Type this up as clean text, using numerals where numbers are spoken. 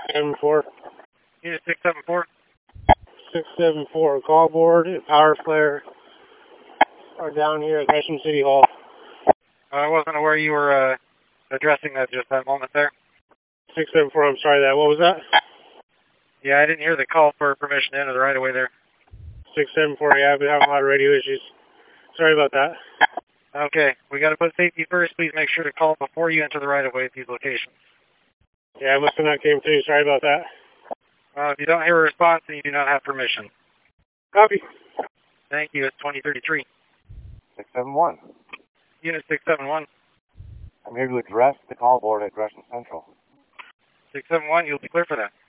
674. Unit 674. 674. Call board and power flare are down here at Gresham City Hall. I wasn't aware you were addressing that just that moment there. 674, I'm sorry that. What was that? Yeah, I didn't hear the call for permission to enter the right of way there. 674, yeah, I've been having a lot of radio issues. Sorry about that. Okay, we got to put safety first. Please make sure to call before you enter the right of way at these locations. Yeah, I must have not came through. Sorry about that. If you don't hear a response, then you do not have permission. Copy. Thank you. It's 2033. 671. Unit 671. I'm here to address the call board at Gresham Central. 671, you'll be clear for that.